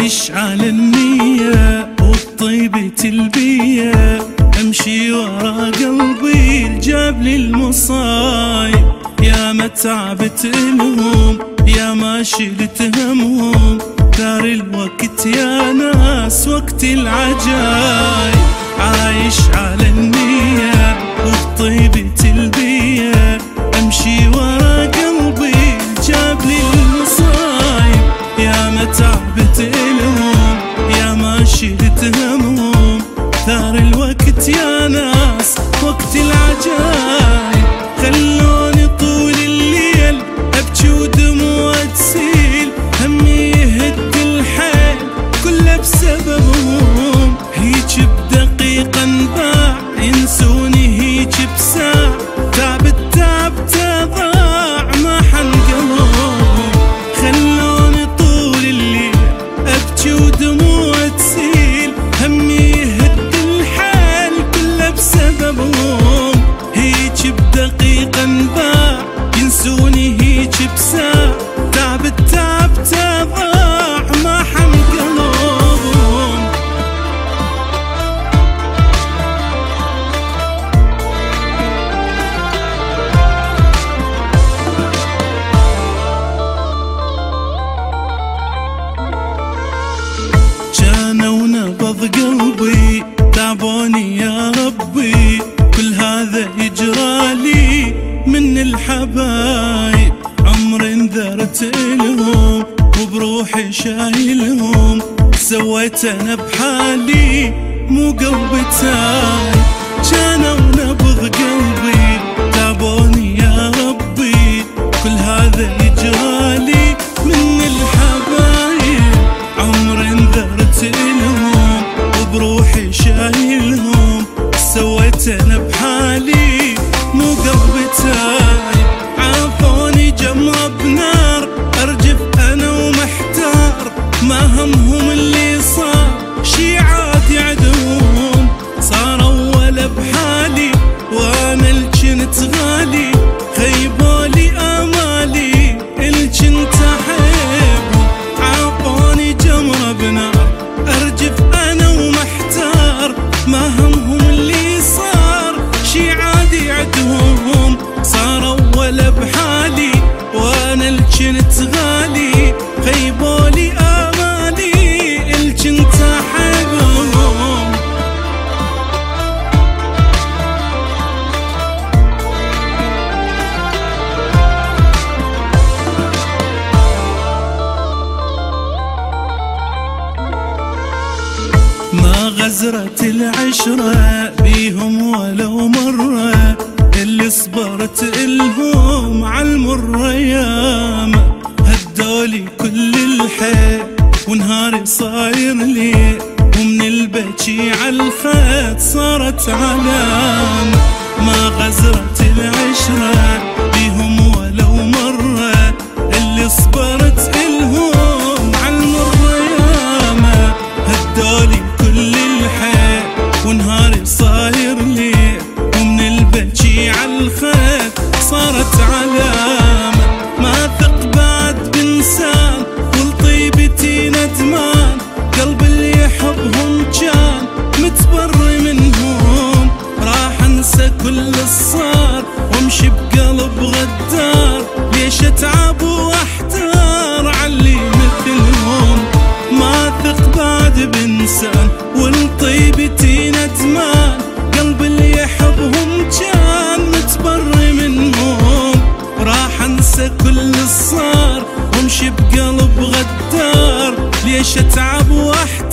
عايش على النية وبطيبة البية، امشي ورا قلبي الجاب لي المصايب. يا ما تعبت الهم يا ما شلت همهم، دار الوقت يا ناس وقت العجايب. عايش على النية وبطيبة البية، امشي ورا قلبي جاب لي المصايب. يا ما تعبت الهم يا ما شلت همهم، ثار الوقت يا ناس وقت العجايب. خلوني طول الليل ابكي ودموع تسيل، همي يهد الحيل كله بسببهم. هيج بدقيقة انباع ينسوني هيج بساعة، تعبت ضاع ما حنقلهم. خلوني طول الليل ابكي ودموع تسيل، همي يهد الحيل كله بسببهم. هيج بدقيقة انباع ينسوني هيج بساعة، تعبت ضاع ما حنقلهم. كانوا نبض قلبي تعبوني يا ربي، كل هذا يجرالي من الحبايب. عمر انذرت إلهم وبروحي شايلهم، سويت انا بحالي مو قلبي تايب. كانوا نبض قلبي تعبوني يا ربي، كل هذا يجرالي من الحبايب. عمر انذرت إلهم وبروحي شايلهم، سويت انا بحالي مو قلبي تايب. عافوني جمرة بنار ارجف انا ومحتار، ما همهم اللي صار شي عادي عدهم. صاروا ولا بحالي وانا الجنت غالي، خيبولي امالي الجنت احبهم. عافوني جمرة بنار ارجف انا ومحتار، ما همهم اللي صار شي عادي عدهم. صاروا ولا بحالي وانا الجنت غالي، خيبولي امالي الجنت احبهم. ما غزرت العشرة بيهم ولو مرة، اللي صبرت إلهم عالمر ياما. هدولي كل الحيل ونهاري صاير لي، ومن البكي عالخد صارت علامة. ما غزرت العشرة بيهم ولو مرة، اللي صبرت إلهم عالمر ياما. هدولي كل الحيل ونهاري صاير لي، ومن البكي عالخد صارت علامة. ما ثق بعد بإنسان ولطيبتي ندمان، قلب اللي يحبهم كان متبر منهم. راح انسى كل الصار وامشي بقلب غدار، ليش اتعب واحتار عاللي مثلهم. ما ثق بعد بإنسان ولطيبتي ندمان، قلب اللي يحبهم كان متبر منهم. راح انسى كل الصار وامشي بقلب غدار، ليش اتعب واحتار